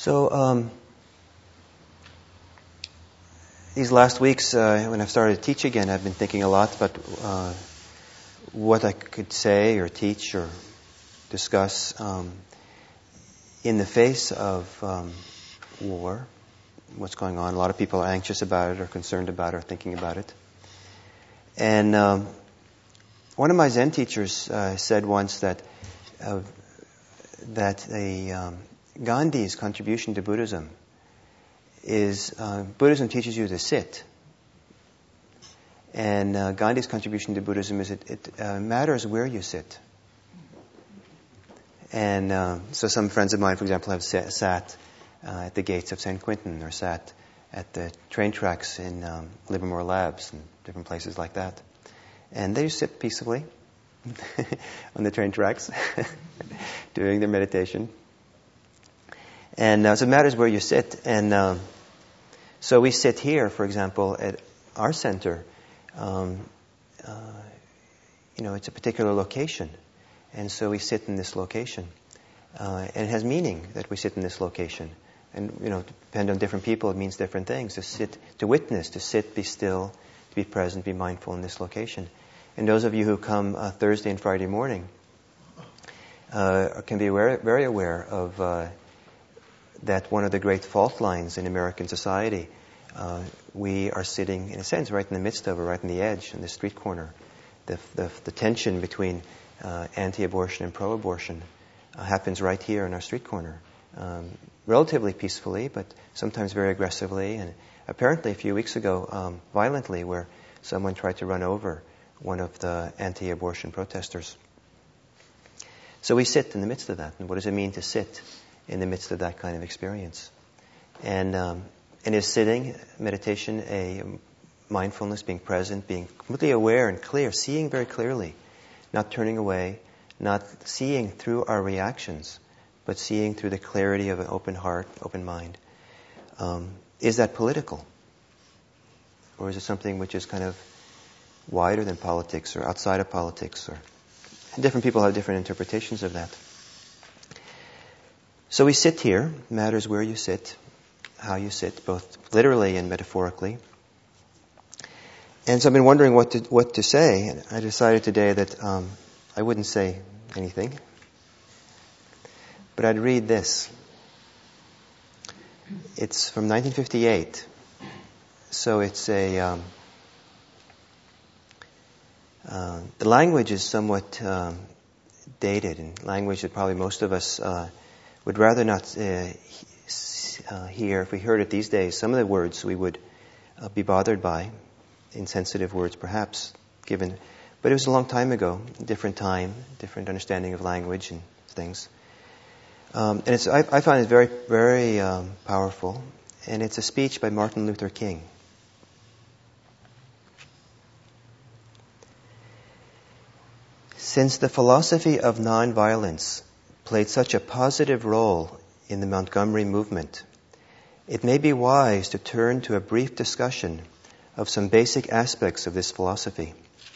So these last weeks, when I've started to teach again, I've been thinking a lot about what I could say or teach or discuss in the face of war, what's going on. A lot of people are anxious about it or concerned about it or thinking about it. And one of my Zen teachers said once that Gandhi's contribution to Buddhism is Buddhism teaches you to sit, and Gandhi's contribution to Buddhism is it matters where you sit. And so some friends of mine, for example, have sat at the gates of San Quentin or sat at the train tracks in Livermore Labs and different places like that. And they just sit peacefully on the train tracks doing their meditation. And so it matters where you sit. And so we sit here, for example, at our center. It's a particular location. And so we sit in this location. And it has meaning that we sit in this location. And, depend on different people, it means different things. To sit, to witness, to sit, be still, to be present, be mindful in this location. And those of you who come Thursday and Friday morning can be very aware of that one of the great fault lines in American society. We are sitting, in a sense, right in the midst of, or right in the edge, in the street corner. The tension between anti-abortion and pro-abortion happens right here in our street corner. Relatively peacefully, but sometimes very aggressively, and apparently a few weeks ago, violently, where someone tried to run over one of the anti-abortion protesters. So we sit in the midst of that. And what does it mean to sit in the midst of that kind of experience? And is sitting, meditation, a mindfulness, being present, being completely aware and clear, seeing very clearly, not turning away, not seeing through our reactions, but seeing through the clarity of an open heart, open mind. Is that political? Or is it something which is kind of wider than politics or outside of politics? And different people have different interpretations of that. So we sit here. It matters where you sit, how you sit, both literally and metaphorically. And so I've been wondering what to say. And I decided today that I wouldn't say anything. But I'd read this. It's from 1958. So it's the language is somewhat dated, and language that probably most of us would rather not hear. If we heard it these days, some of the words we would be bothered by, insensitive words perhaps, given. But it was a long time ago, different time, different understanding of language and things. And I find it very, very powerful. And it's a speech by Martin Luther King. Since the philosophy of nonviolence played such a positive role in the Montgomery movement, it may be wise to turn to a brief discussion of some basic aspects of this philosophy.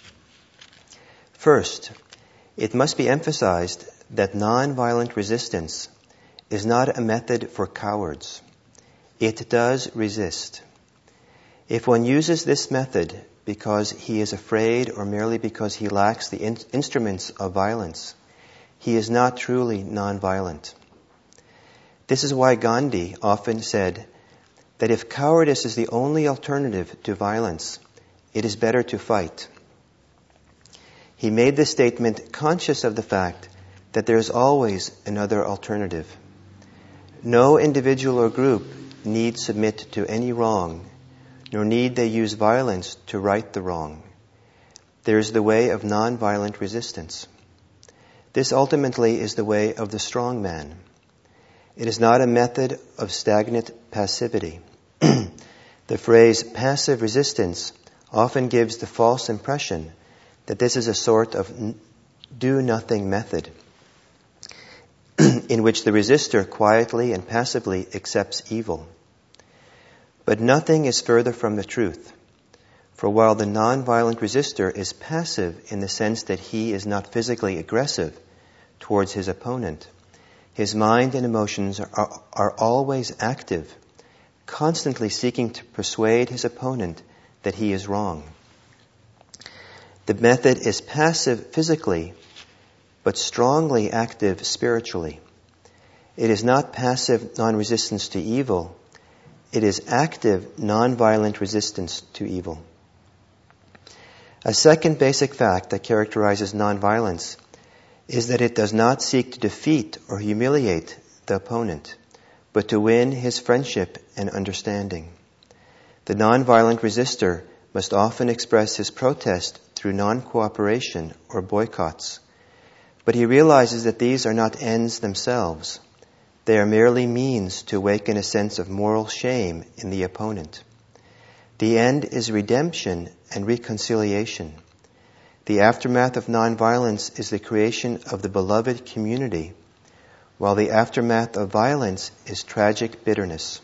First, it must be emphasized that nonviolent resistance is not a method for cowards. It does resist. If one uses this method because he is afraid or merely because he lacks the instruments of violence, he is not truly nonviolent. This is why Gandhi often said that if cowardice is the only alternative to violence, it is better to fight. He made this statement conscious of the fact that there is always another alternative. No individual or group need submit to any wrong, nor need they use violence to right the wrong. There is the way of nonviolent resistance. This ultimately is the way of the strong man. It is not a method of stagnant passivity. The phrase passive resistance often gives the false impression that this is a sort of do-nothing method in which the resistor quietly and passively accepts evil. But nothing is further from the truth. For while the nonviolent resistor is passive in the sense that he is not physically aggressive towards his opponent, His mind and emotions are always active, constantly seeking to persuade his opponent that he is wrong. The method is passive physically, but strongly active spiritually. It is not passive non-resistance to evil. It is active, non-violent resistance to evil. A second basic fact that characterizes non-violence is that it does not seek to defeat or humiliate the opponent, but to win his friendship and understanding. The non-violent resistor must often express his protest through non-cooperation or boycotts, but he realizes that these are not ends themselves. They are merely means to awaken a sense of moral shame in the opponent. The end is redemption and reconciliation. The aftermath of nonviolence is the creation of the beloved community, while the aftermath of violence is tragic bitterness.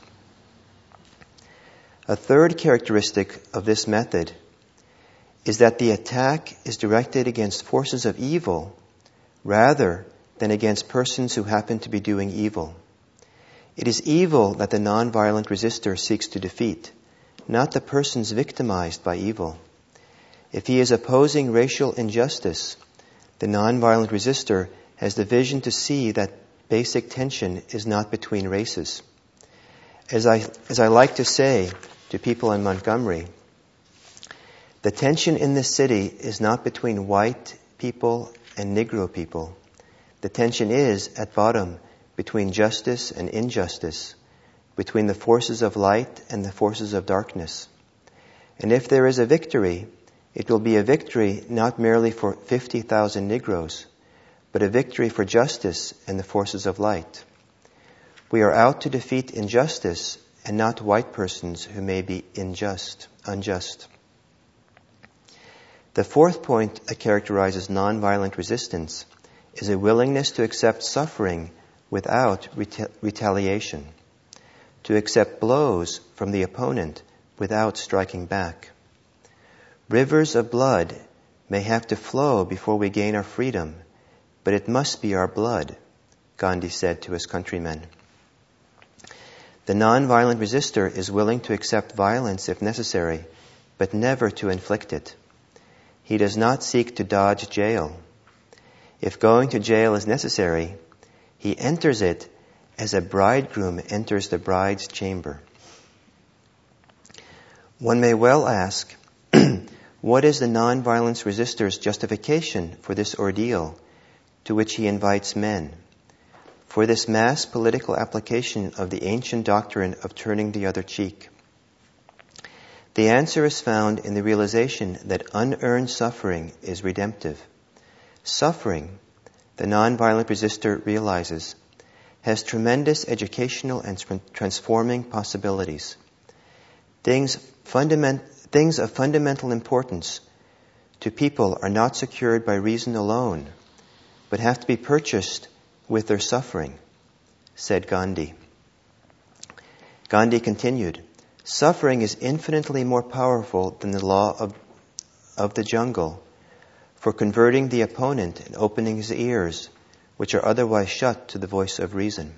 A third characteristic of this method is that the attack is directed against forces of evil rather than against persons who happen to be doing evil. It is evil that the nonviolent resistor seeks to defeat, not the persons victimized by evil. If he is opposing racial injustice, the nonviolent resistor has the vision to see that basic tension is not between races. As I like to say to people in Montgomery, the tension in this city is not between white people and Negro people. The tension is, at bottom, between justice and injustice, between the forces of light and the forces of darkness. And if there is a victory, it will be a victory not merely for 50,000 Negroes, but a victory for justice and the forces of light. We are out to defeat injustice and not white persons who may be unjust. The fourth point that characterizes nonviolent resistance is a willingness to accept suffering without retaliation, to accept blows from the opponent without striking back. Rivers of blood may have to flow before we gain our freedom, but it must be our blood, Gandhi said to his countrymen. The nonviolent resistor is willing to accept violence if necessary, but never to inflict it. He does not seek to dodge jail. If going to jail is necessary, he enters it as a bridegroom enters the bride's chamber. One may well ask, what is the nonviolence resistor's justification for this ordeal to which he invites men, for this mass political application of the ancient doctrine of turning the other cheek? The answer is found in the realization that unearned suffering is redemptive. Suffering, the nonviolent resistor realizes, has tremendous educational and transforming possibilities. Things of fundamental importance to people are not secured by reason alone, but have to be purchased with their suffering, said Gandhi. Gandhi continued, suffering is infinitely more powerful than the law of the jungle for converting the opponent and opening his ears, which are otherwise shut to the voice of reason.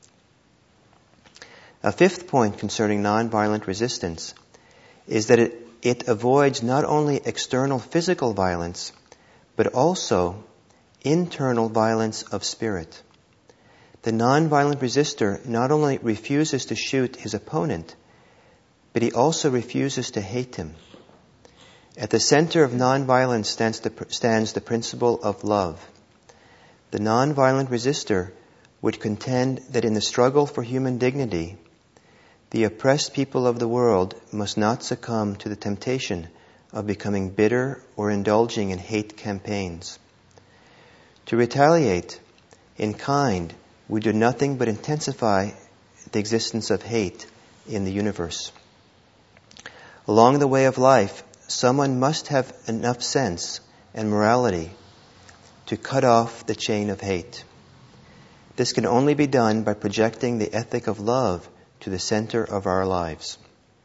A fifth point concerning nonviolent resistance is that it avoids not only external physical violence, but also internal violence of spirit. The nonviolent resistor not only refuses to shoot his opponent, but he also refuses to hate him. At the center of nonviolence stands the principle of love. The nonviolent resistor would contend that in the struggle for human dignity, the oppressed people of the world must not succumb to the temptation of becoming bitter or indulging in hate campaigns. To retaliate in kind would do nothing but intensify the existence of hate in the universe. Along the way of life, someone must have enough sense and morality to cut off the chain of hate. This can only be done by projecting the ethic of love to the center of our lives.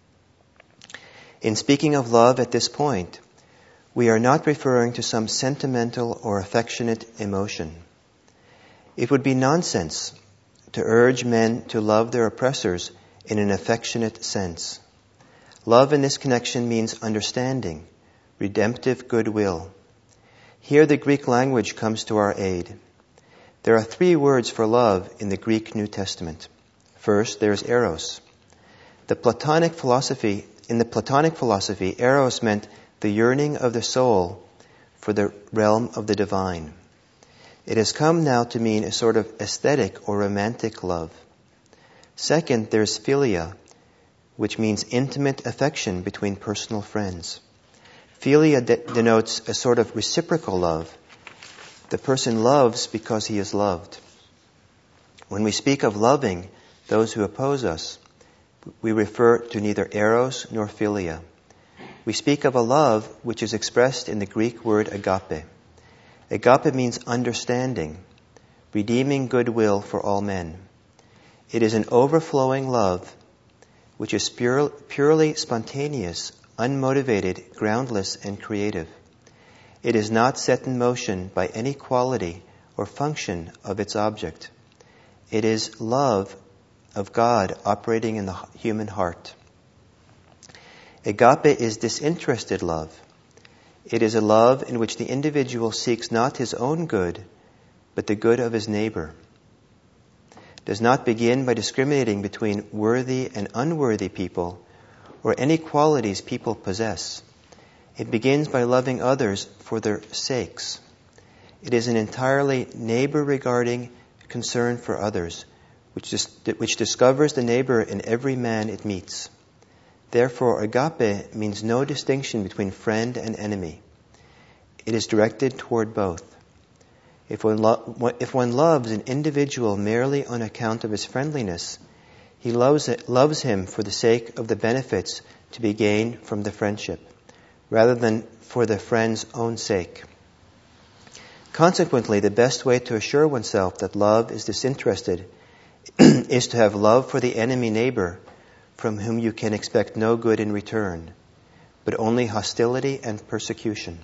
In speaking of love at this point, we are not referring to some sentimental or affectionate emotion. It would be nonsense to urge men to love their oppressors in an affectionate sense. Love in this connection means understanding, redemptive goodwill. Here the Greek language comes to our aid. There are 3 words for love in the Greek New Testament. First, there's eros. In the Platonic philosophy, eros meant the yearning of the soul for the realm of the divine. It has come now to mean a sort of aesthetic or romantic love. Second, there's philia, which means intimate affection between personal friends. Philia denotes a sort of reciprocal love. The person loves because he is loved. When we speak of loving those who oppose us, we refer to neither eros nor philia. We speak of a love which is expressed in the Greek word agape. Agape means understanding, redeeming goodwill for all men. It is an overflowing love which is purely spontaneous, unmotivated, groundless, and creative. It is not set in motion by any quality or function of its object. It is love of God operating in the human heart. Agape is disinterested love. It is a love in which the individual seeks not his own good, but the good of his neighbor. It does not begin by discriminating between worthy and unworthy people or any qualities people possess. It begins by loving others for their sakes. It is an entirely neighbor-regarding concern for others, which discovers the neighbor in every man it meets. Therefore, agape means no distinction between friend and enemy. It is directed toward both. If one loves an individual merely on account of his friendliness, he loves him for the sake of the benefits to be gained from the friendship, rather than for the friend's own sake. Consequently, the best way to assure oneself that love is disinterested is to have love for the enemy neighbor from whom you can expect no good in return, but only hostility and persecution.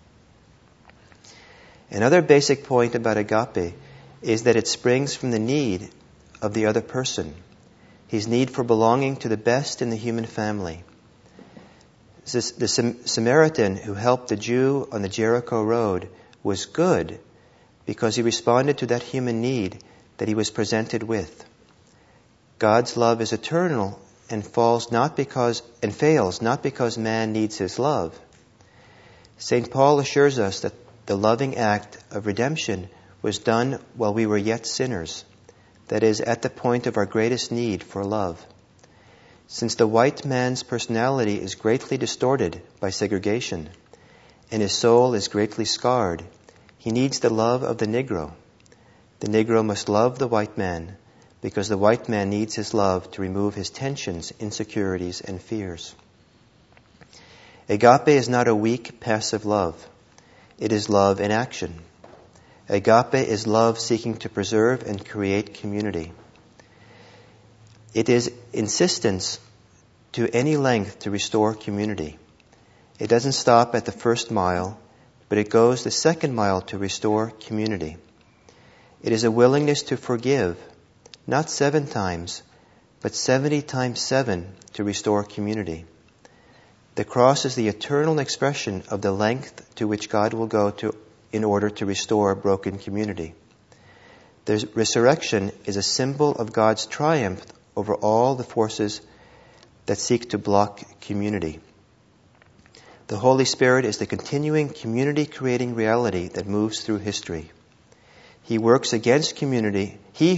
Another basic point about agape is that it springs from the need of the other person, his need for belonging to the best in the human family. The Samaritan who helped the Jew on the Jericho road was good because he responded to that human need that he was presented with. God's love is eternal and fails not because man needs his love. St. Paul assures us that the loving act of redemption was done while we were yet sinners, that is, at the point of our greatest need for love. Since the white man's personality is greatly distorted by segregation, and his soul is greatly scarred, he needs the love of the Negro. The Negro must love the white man, because the white man needs his love to remove his tensions, insecurities, and fears. Agape is not a weak, passive love. It is love in action. Agape is love seeking to preserve and create community. It is insistence to any length to restore community. It doesn't stop at the first mile, but it goes the second mile to restore community. It is a willingness to forgive, not 7 times, but 70 times 7 to restore community. The cross is the eternal expression of the length to which God will go in order to restore broken community. The resurrection is a symbol of God's triumph over all the forces that seek to block community. The Holy Spirit is the continuing community-creating reality that moves through history. He who works against community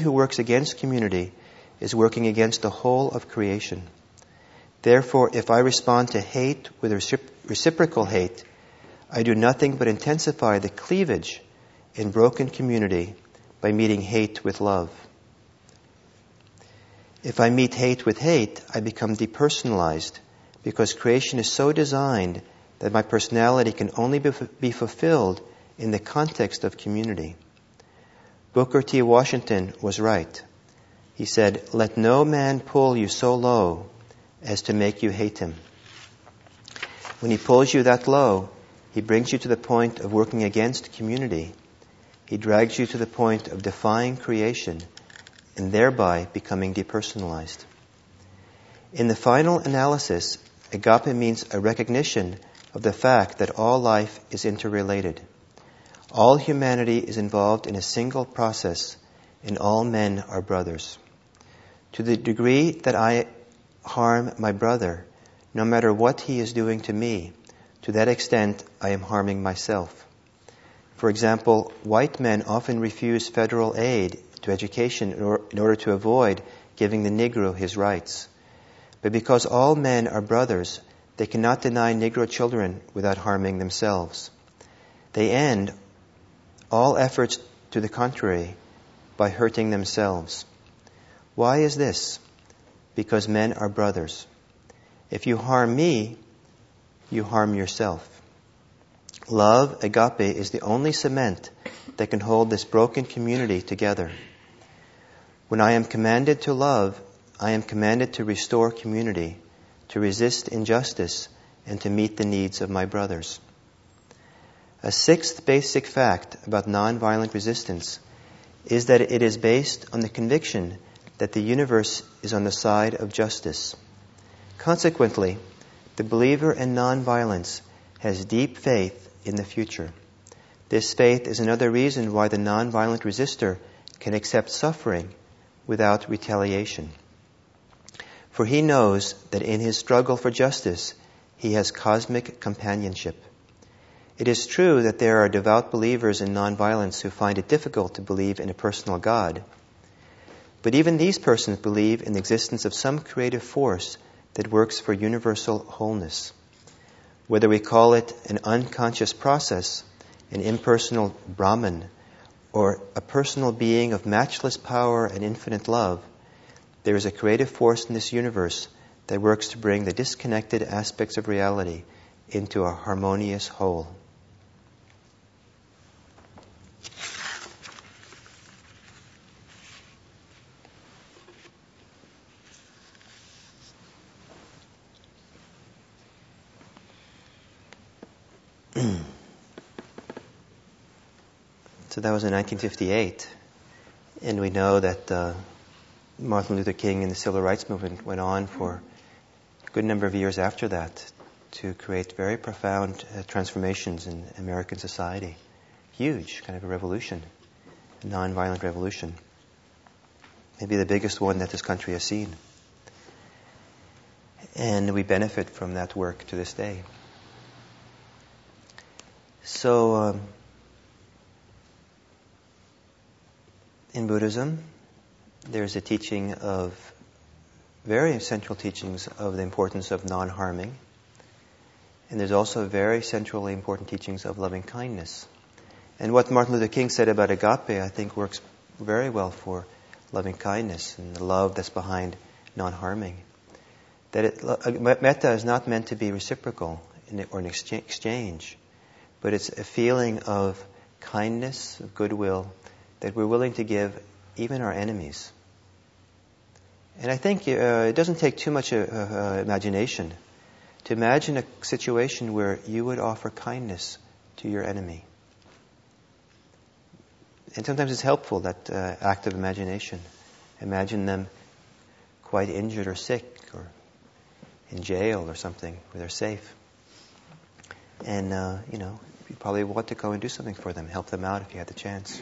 is working against the whole of creation. Therefore, if I respond to hate with reciprocal hate, I do nothing but intensify the cleavage in broken community by meeting hate with love. If I meet hate with hate, I become depersonalized, because creation is so designed that my personality can only be fulfilled in the context of community. Booker T. Washington was right. He said, "Let no man pull you so low as to make you hate him." When he pulls you that low, he brings you to the point of working against community. he drags you to the point of defying creation and thereby becoming depersonalized. In the final analysis, agape means a recognition of the fact that all life is interrelated. All humanity is involved in a single process, and all men are brothers. To the degree that I harm my brother, no matter what he is doing to me, to that extent I am harming myself. For example, white men often refuse federal aid to education in order to avoid giving the Negro his rights. But because all men are brothers, they cannot deny Negro children without harming themselves. They end all efforts to the contrary by hurting themselves. Why is this? Because men are brothers. If you harm me, you harm yourself. Love, agape, is the only cement that can hold this broken community together. When I am commanded to love, I am commanded to restore community, to resist injustice, and to meet the needs of my brothers. A sixth basic fact about nonviolent resistance is that it is based on the conviction that the universe is on the side of justice. Consequently, the believer in nonviolence has deep faith in the future. This faith is another reason why the nonviolent resistor can accept suffering without retaliation. For he knows that in his struggle for justice, he has cosmic companionship. It is true that there are devout believers in nonviolence who find it difficult to believe in a personal God. But even these persons believe in the existence of some creative force that works for universal wholeness. Whether we call it an unconscious process, an impersonal Brahman, or a personal being of matchless power and infinite love, there is a creative force in this universe that works to bring the disconnected aspects of reality into a harmonious whole. So that was in 1958. And we know that Martin Luther King and the Civil Rights Movement went on for a good number of years after that to create very profound transformations in American society. Huge, kind of a revolution, a nonviolent revolution. Maybe the biggest one that this country has seen. And we benefit from that work to this day. So, in Buddhism, there's a teaching of, very central teachings of the importance of non-harming. And there's also very centrally important teachings of loving kindness. And what Martin Luther King said about agape, I think, works very well for loving kindness and the love that's behind non-harming. That metta is not meant to be reciprocal or an exchange, but it's a feeling of kindness, of goodwill, that we're willing to give even our enemies. And I think it doesn't take too much imagination to imagine a situation where you would offer kindness to your enemy. And sometimes it's helpful, that act of imagination. Imagine them quite injured or sick or in jail or something where they're safe. And, you probably want to go and do something for them, help them out if you had the chance.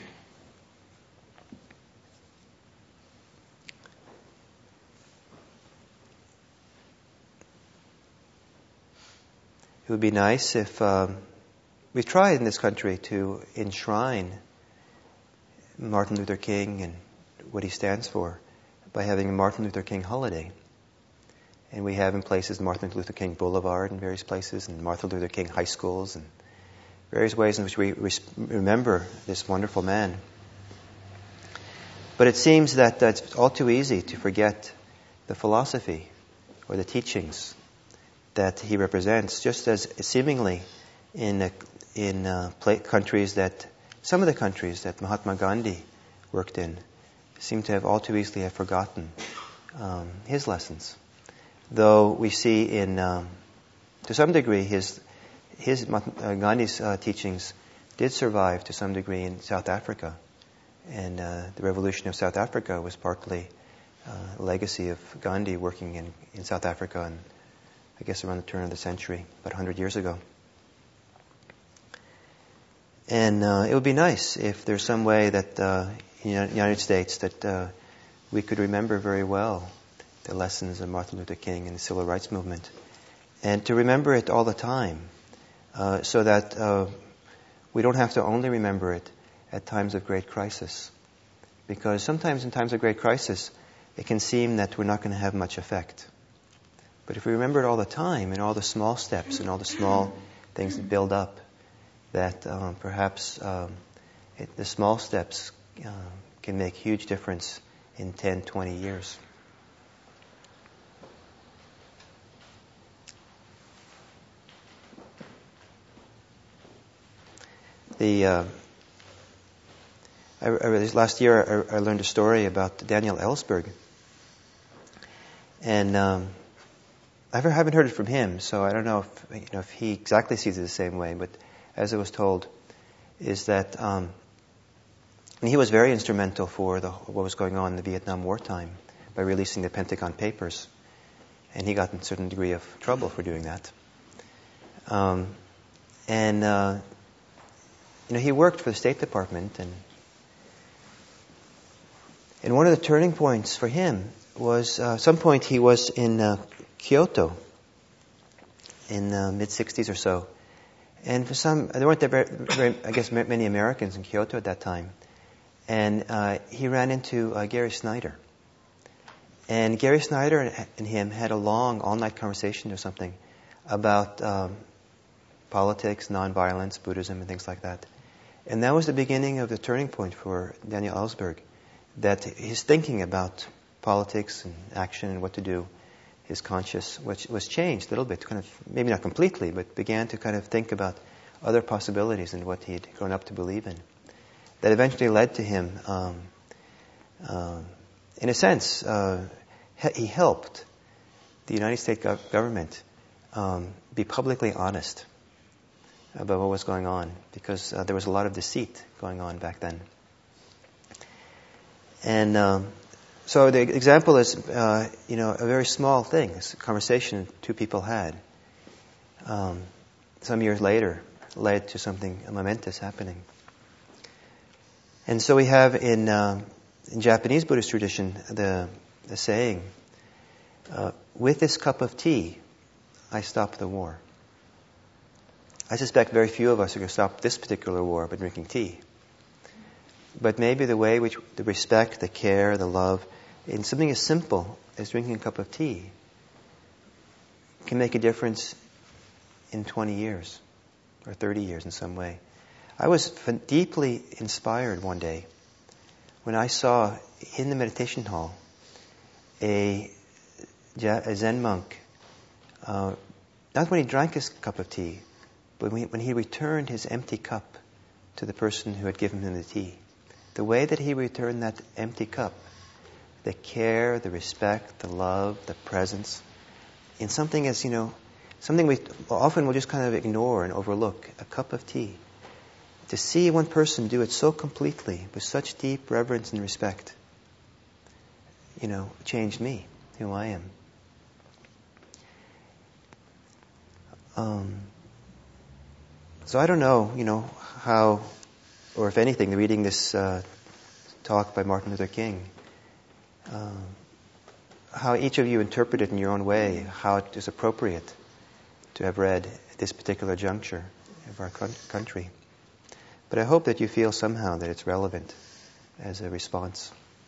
It would be nice if we tried in this country to enshrine Martin Luther King and what he stands for by having a Martin Luther King holiday. And we have in places Martin Luther King Boulevard in various places, and Martin Luther King high schools, and various ways in which we remember this wonderful man. But it seems that it's all too easy to forget the philosophy or the teachings that he represents, just as seemingly in countries that, some of the countries that Mahatma Gandhi worked in, seem to have all too easily have forgotten his lessons. Though we see in, to some degree, Gandhi's teachings did survive to some degree in South Africa. And the revolution of South Africa was partly a legacy of Gandhi working in South Africa, and I guess around the turn of the century, about 100 years ago. And it would be nice if there's some way that in the United States that we could remember very well the lessons of Martin Luther King and the Civil Rights Movement, and to remember it all the time, so that we don't have to only remember it at times of great crisis. Because sometimes in times of great crisis, it can seem that we're not going to have much effect. But if we remember it all the time, and all the small steps and all the small things that build up, that perhaps the small steps can make huge difference in 10, 20 years. Last year I learned a story about Daniel Ellsberg. And I haven't heard it from him, so I don't know if he exactly sees it the same way, but as I was told, is that and he was very instrumental for what was going on in the Vietnam War time by releasing the Pentagon Papers, and he got in a certain degree of trouble for doing that. He worked for the State Department, and one of the turning points for him was some point he was in Kyoto in the mid-60s or so. And there weren't very, I guess, many Americans in Kyoto at that time. And he ran into Gary Snyder. And Gary Snyder and him had a long all-night conversation or something about politics, nonviolence, Buddhism, and things like that. And that was the beginning of the turning point for Daniel Ellsberg, that his thinking about politics and action and what to do, his conscious, which was changed a little bit, kind of, maybe not completely, but began to kind of think about other possibilities than what he'd grown up to believe in. That eventually led to him, in a sense, he helped the United States government be publicly honest about what was going on, because there was a lot of deceit going on back then. And so the example is, a very small thing. It's a conversation two people had. Some years later, led to something momentous happening. And so we have in Japanese Buddhist tradition the saying, "With this cup of tea, I stop the war." I suspect very few of us are going to stop this particular war by drinking tea. But maybe the way which the respect, the care, the love, in something as simple as drinking a cup of tea can make a difference in 20 years or 30 years in some way. I was deeply inspired one day when I saw in the meditation hall a Zen monk, not when he drank his cup of tea, but when he returned his empty cup to the person who had given him the tea. The way that he returned that empty cup, the care, the respect, the love, the presence, in something as, something we often will just kind of ignore and overlook, a cup of tea. To see one person do it so completely, with such deep reverence and respect, changed me, who I am. So I don't know, how, or if anything, reading this talk by Martin Luther King, how each of you interpret it in your own way, how it is appropriate to have read at this particular juncture of our country. But I hope that you feel somehow that it's relevant as a response.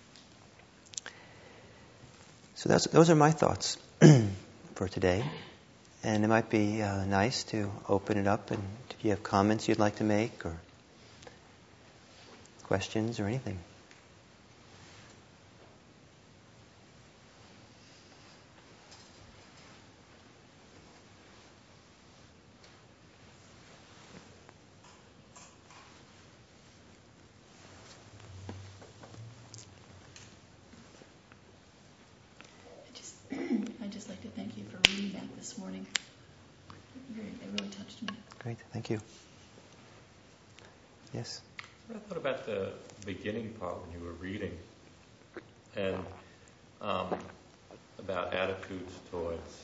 So those are my thoughts for today. And it might be nice to open it up, and if you have comments you'd like to make, or questions or anything. I'd just like to thank you for reading that this morning. It really touched me. Great, thank you. Yes? I thought about the beginning part when you were reading, and about attitudes towards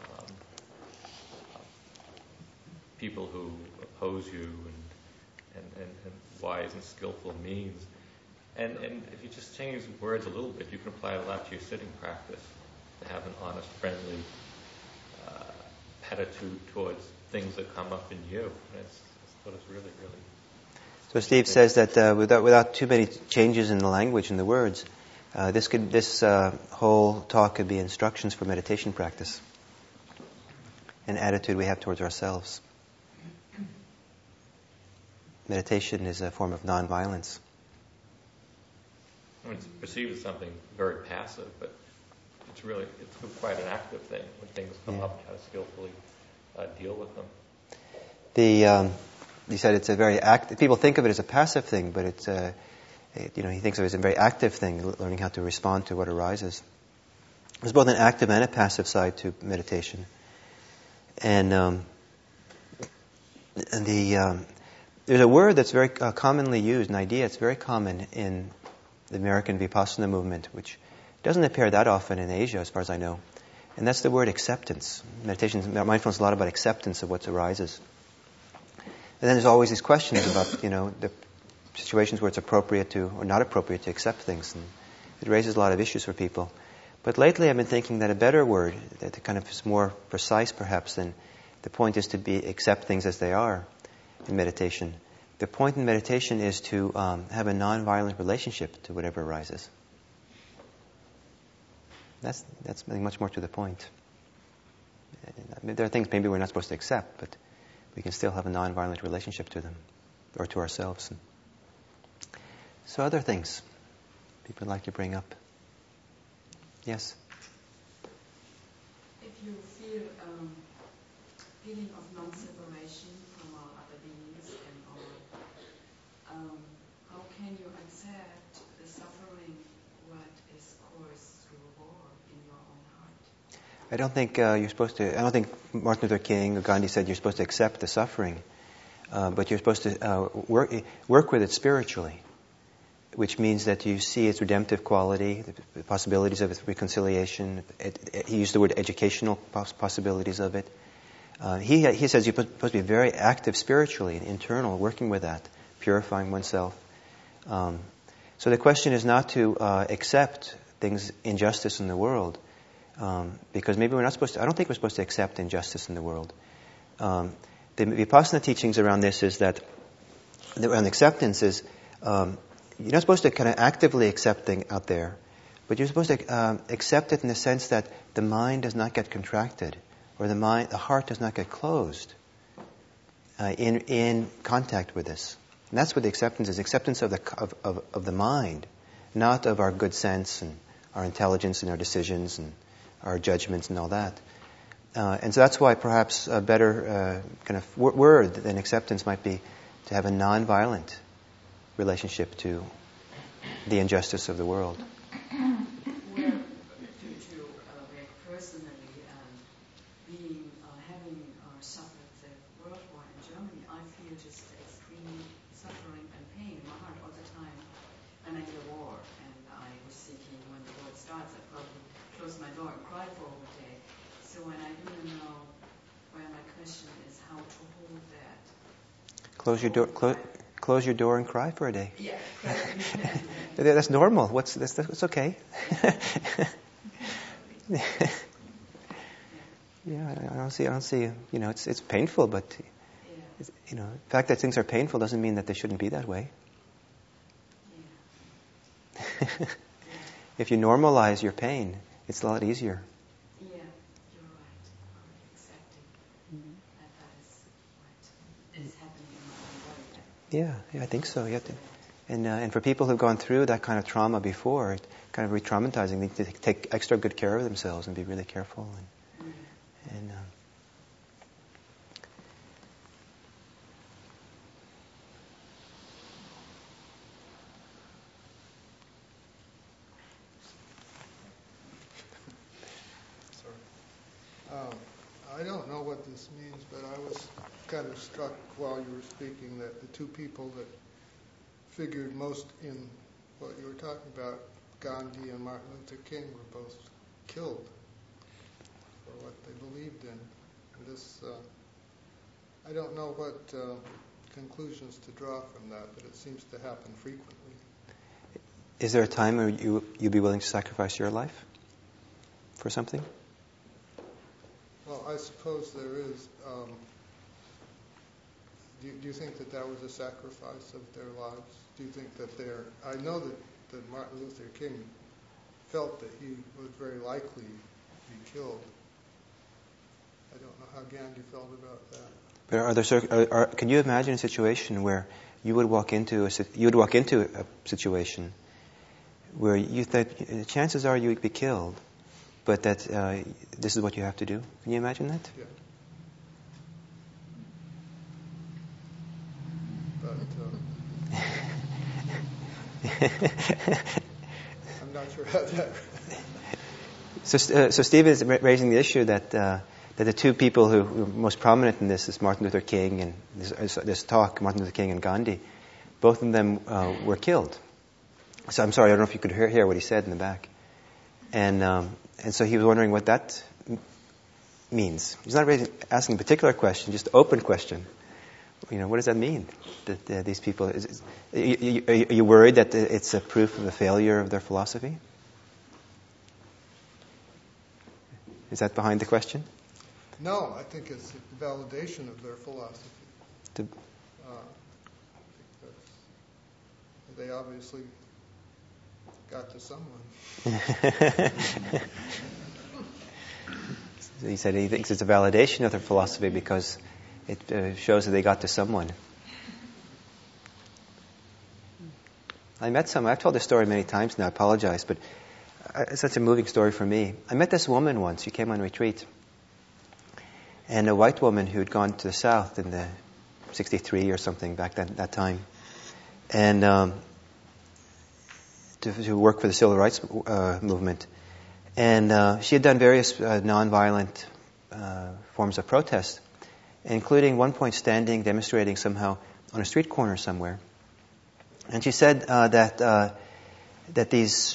people who oppose you, and wise and skillful means. And if you just change the words a little bit, you can apply it a lot to your sitting practice, to have an honest, friendly attitude towards things that come up in you. That's what is really, really... So Steve says that without too many changes in the language and the words, this whole talk could be instructions for meditation practice, an attitude we have towards ourselves. Meditation is a form of non-violence. It's perceived as something very passive, but it's quite an active thing when things come up, how to skillfully deal with them. You said it's a very active. People think of it as a passive thing, but it's he thinks of it as a very active thing, learning how to respond to what arises. There's both an active and a passive side to meditation, and there's a word that's very commonly used, an idea. It's very common in the American Vipassana movement, which doesn't appear that often in Asia, as far as I know. And that's the word acceptance. Meditation, mindfulness is a lot about acceptance of what arises. And then there's always these questions about, the situations where it's appropriate to or not appropriate to accept things. And it raises a lot of issues for people. But lately I've been thinking that a better word, that kind of is more precise perhaps, than the point is to accept things as they are in meditation. The point in meditation is to have a non-violent relationship to whatever arises. That's much more to the point. There are things maybe we're not supposed to accept, but we can still have a non-violent relationship to them, or to ourselves. So other things people would like to bring up. Yes? If you feel feeling of non-separation from all other beings and all, how can you accept the suffering what is caused through war in your own heart? I don't think you're supposed to. I don't think Martin Luther King or Gandhi said you're supposed to accept the suffering, but you're supposed to work with it spiritually, which means that you see its redemptive quality, the possibilities of its reconciliation. He used the word educational possibilities of it. He says you're supposed to be very active spiritually and internal, working with that, purifying oneself. So the question is not to accept things, injustice in the world, because maybe we're not supposed to. I don't think we're supposed to accept injustice in the world. The Vipassana teachings around this is that around acceptance is you're not supposed to kind of actively accept things out there, but you're supposed to accept it in the sense that the mind does not get contracted, or the heart does not get closed in contact with this. And that's what the acceptance is. Acceptance of the mind, not of our good sense and our intelligence and our decisions and our judgments and all that. And so that's why perhaps a better kind of word than acceptance might be to have a non-violent relationship to the injustice of the world. Well, to like personally having suffered the World War in Germany, I feel just extreme suffering and pain in my heart all the time. And I did a war, and I was thinking when the war starts, I'd probably close my door and cry for a whole day. So when I do know, well, my question is how to hold that. Close your door. Close your door and cry for a day. Yeah. That's normal. That's okay. Yeah, I don't see. It's painful, but the fact that things are painful doesn't mean that they shouldn't be that way. Yeah. If you normalize your pain, it's a lot easier. Yeah, you're right. Accepting that is what is happening in my own body. Yeah, I think so. You have to, and for people who've gone through that kind of trauma before, it's kind of re-traumatizing. They need to take extra good care of themselves and be really careful. I don't know what this means, but I was kind of struck while you were speaking that the two people that figured most in what you were talking about. Gandhi and Martin Luther King were both killed for what they believed in. And this, I don't know what conclusions to draw from that, but it seems to happen frequently. Is there a time where you'd be willing to sacrifice your life for something? Well, I suppose there is. Do you think that was a sacrifice of their lives? Do you think that I know that Martin Luther King felt that he was very likely to be killed. I don't know how Gandhi felt about that. But can you imagine a situation where you would walk into a situation where you thought chances are you would be killed, but that this is what you have to do? Can you imagine that? Yeah. I'm not sure how that. So Steve is raising the issue that the two people who were most prominent in this is Martin Luther King and this talk, Martin Luther King and Gandhi. Both of them were killed. So I'm sorry, I don't know if you could hear what he said in the back. And so he was wondering what that means. He's not asking a particular question, just an open question. What does that mean? That these people, are you worried that it's a proof of the failure of their philosophy? Is that behind the question? No, I think it's a validation of their philosophy. They obviously got to someone. He said he thinks it's a validation of their philosophy because it shows that they got to someone. I met someone, I've told this story many times now, I apologize, but it's such a moving story for me. I met this woman once, she came on retreat, and a white woman who had gone to the South in the 63 or something back then, that time, and to work for the civil rights movement. And she had done various nonviolent forms of protest, including one point standing, demonstrating somehow on a street corner somewhere. And she said that these,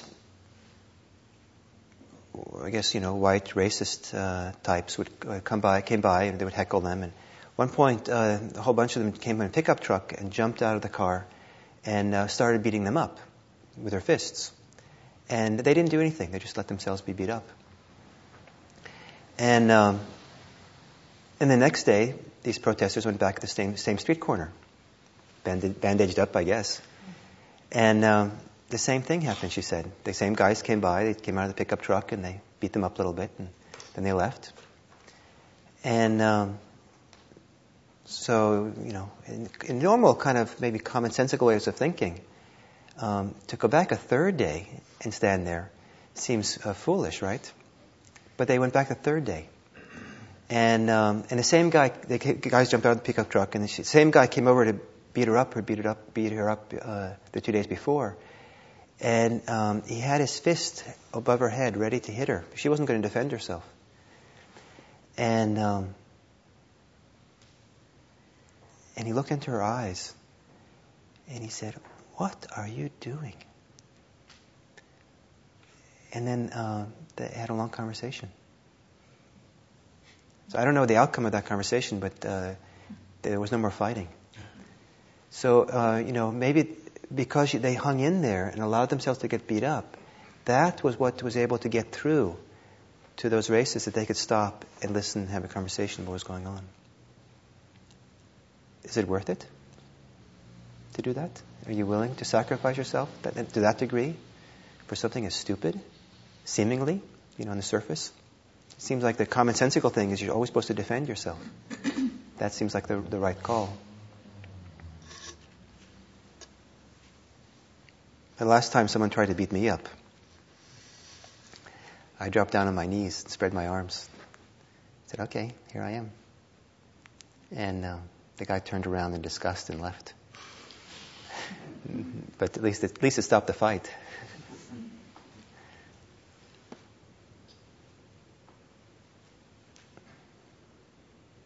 I guess, white racist types came by, and they would heckle them. And at one point, a whole bunch of them came in a pickup truck and jumped out of the car and started beating them up with their fists. And they didn't do anything; they just let themselves be beat up. And the next day, these protesters went back to the same street corner, bandaged up, I guess. And the same thing happened, she said. The same guys came by, they came out of the pickup truck, and they beat them up a little bit, and then they left. And so, in normal kind of maybe commonsensical ways of thinking, to go back a third day and stand there seems foolish, right? But they went back the third day. And the same guy, the guys jumped out of the pickup truck, and the same guy came over to beat her up the 2 days before. And he had his fist above her head, ready to hit her. She wasn't going to defend herself. And he looked into her eyes, and he said, "What are you doing?" And then they had a long conversation. So I don't know the outcome of that conversation, but there was no more fighting. So, maybe because they hung in there and allowed themselves to get beat up, that was what was able to get through to those racists, that they could stop and listen and have a conversation about what was going on. Is it worth it to do that? Are you willing to sacrifice yourself to that degree for something as stupid, seemingly, on the surface? It seems like the commonsensical thing is you're always supposed to defend yourself. That seems like the right call. The last time someone tried to beat me up, I dropped down on my knees and spread my arms. I said, "Okay, here I am." And the guy turned around in disgust and left. But at least it stopped the fight.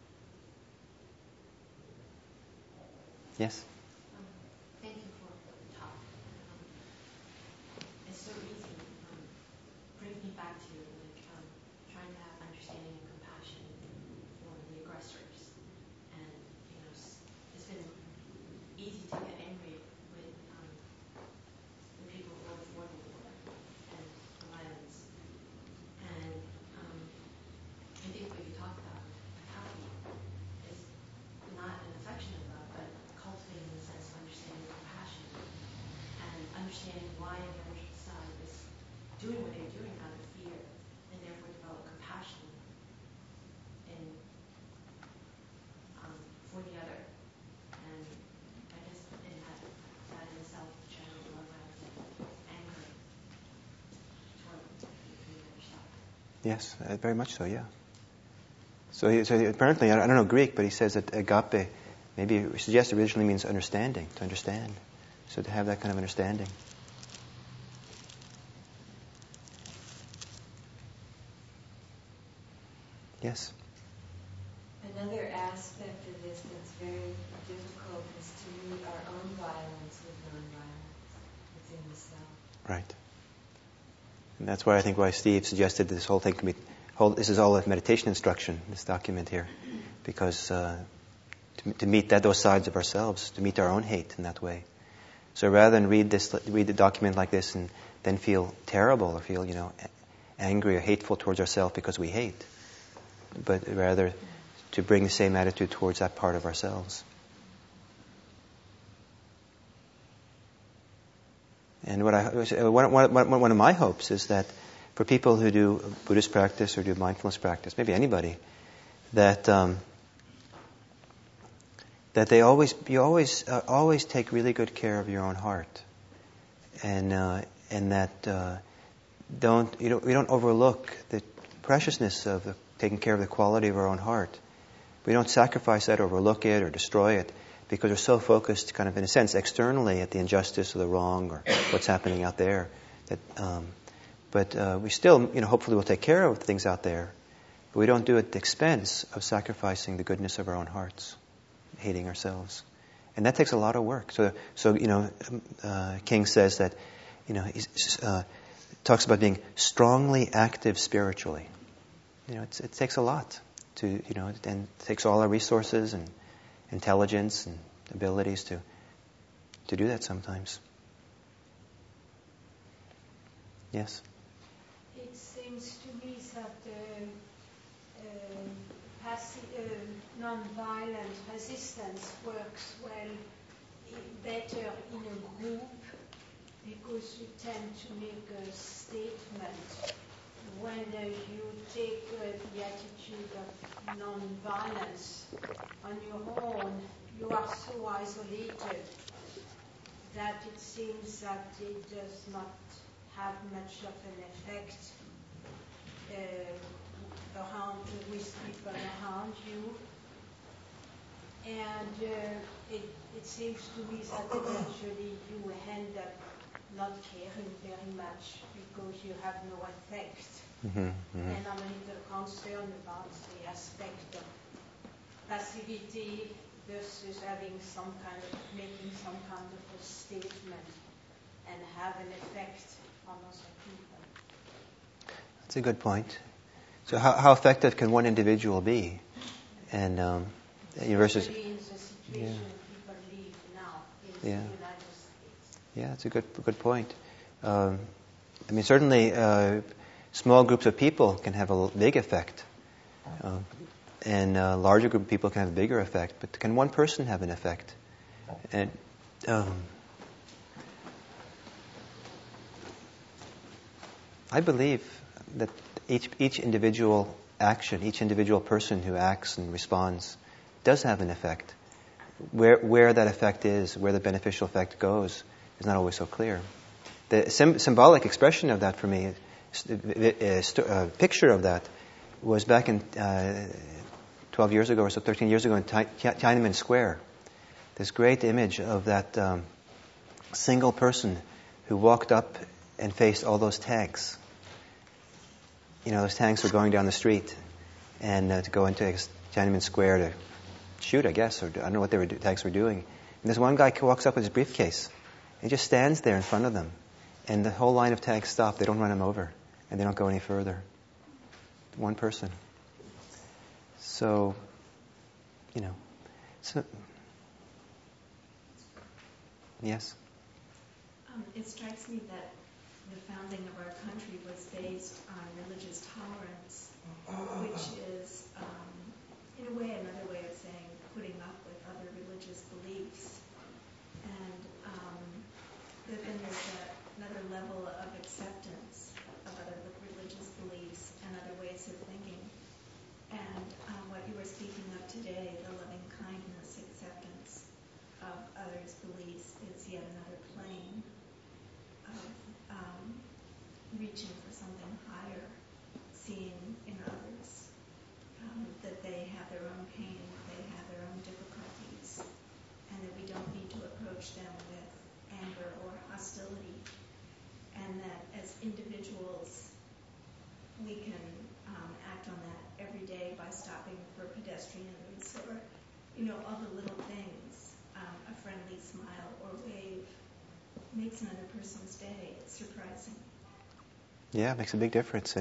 Yes? Thank you for Yes, very much so, yeah. So apparently, I don't know Greek, but he says that agape, maybe it suggests originally means understanding, to understand. So to have that kind of understanding. Yes? Another aspect of this that's very difficult is to meet our own violence with non-violence within the self. Right. And that's why Steve suggested this whole thing can be, this is all a meditation instruction, this document here. Because to meet those sides of ourselves, to meet our own hate in that way. So rather than read the document like this and then feel terrible or feel, angry or hateful towards ourselves because we hate, but rather to bring the same attitude towards that part of ourselves. And one of my hopes is that for people who do Buddhist practice or do mindfulness practice, maybe anybody, that you always take really good care of your own heart, and that we don't overlook the preciousness of taking care of the quality of our own heart. We don't sacrifice that, overlook it, or destroy it, because we're so focused, kind of in a sense, externally at the injustice or the wrong or what's happening out there. But we still, hopefully, will take care of things out there, but we don't do it at the expense of sacrificing the goodness of our own hearts, hating ourselves, and that takes a lot of work. So King says that, he talks about being strongly active spiritually. It takes a lot to, and it takes all our resources and intelligence and abilities to do that sometimes. Yes? It seems to me that non-violent resistance works better in a group, because you tend to make a statement. When you take the attitude of non-violence on your own, you are so isolated that it seems that it does not have much of an effect with people around you. And it seems to me that eventually you end up not caring very much because you have no effect. Mm-hmm, mm-hmm. And I'm a little concerned about the aspect of passivity versus making some kind of a statement and have an effect on other people. That's a good point. So how effective can one individual be? And versus... in the situation people live now in the United States. Yeah, that's a good point. Certainly small groups of people can have a big effect. And a larger group of people can have a bigger effect. But can one person have an effect? And I believe that each individual action, each individual person who acts and responds does have an effect. Where that effect is, where the beneficial effect goes, is not always so clear. The symbolic expression of that for me, a picture of that, was back in 12 years ago or so, 13 years ago in Tiananmen Square. This great image of that single person who walked up and faced all those tanks. Those tanks were going down the street and to go into Tiananmen Square to shoot, I guess, or I don't know what tanks were doing. And this one guy walks up with his briefcase. He just stands there in front of them. And the whole line of tanks stop. They don't run him over. And they don't go any further. One person. So, yes? It strikes me that the founding of our country was based on religious tolerance, which is, in a way, another way of saying putting up with other religious beliefs. And then there's another level of acceptance of other religious beliefs and other ways of thinking. And what you were speaking of today, the loving kindness acceptance of others' beliefs, is yet another plane of reaching for something higher, seeing all the little things, a friendly smile or wave makes another person's day. It's surprising. Yeah, it makes a big difference.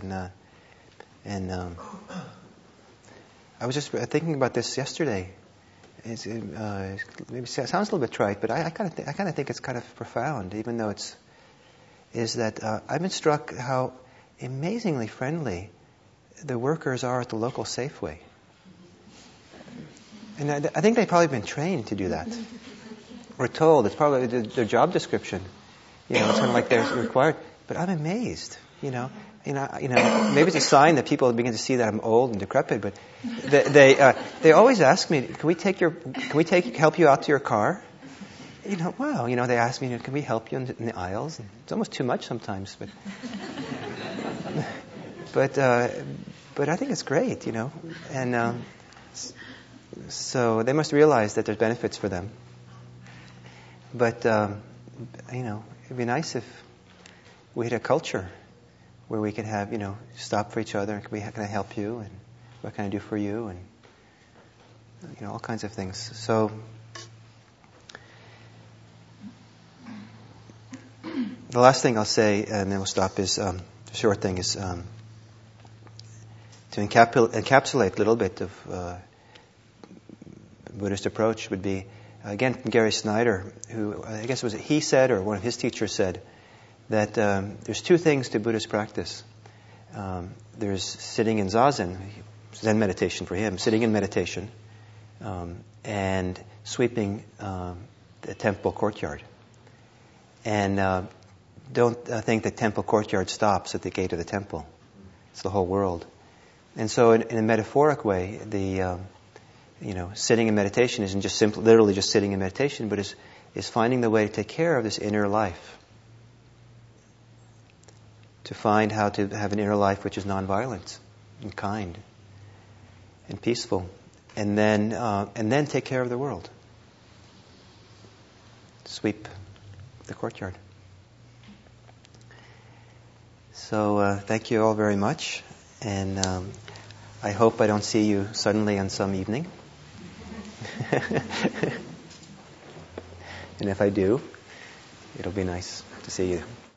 I was just thinking about this yesterday. Maybe it sounds a little bit trite, but I kind of think it's kind of profound, even though I've been struck how amazingly friendly the workers are at the local Safeway. And I think they've probably been trained to do that. Or told. It's probably their job description. It's kind of like they're required. But I'm amazed, maybe it's a sign that people begin to see that I'm old and decrepit, but they always ask me, can we help you out to your car? Wow, they ask me, can we help you in the aisles? And it's almost too much sometimes, but I think it's great, and so they must realize that there's benefits for them. But it'd be nice if we had a culture where we could have, stop for each other. How can I help you? And what can I do for you? And, all kinds of things. So, the last thing I'll say, and then we'll stop, is the short thing is to encapsulate a little bit of Buddhist approach would be, again, from Gary Snyder, who I guess he said, or one of his teachers said, that there's two things to Buddhist practice. There's sitting in zazen, Zen meditation for him, sitting in meditation, and sweeping the temple courtyard. And don't think the temple courtyard stops at the gate of the temple. It's the whole world. And so in a metaphoric way, the sitting in meditation isn't just literally just sitting in meditation, but is finding the way to take care of this inner life. To find how to have an inner life which is nonviolent and kind and peaceful, and then take care of the world. Sweep the courtyard. So thank you all very much, and I hope I don't see you suddenly on some evening. And if I do, it'll be nice to see you.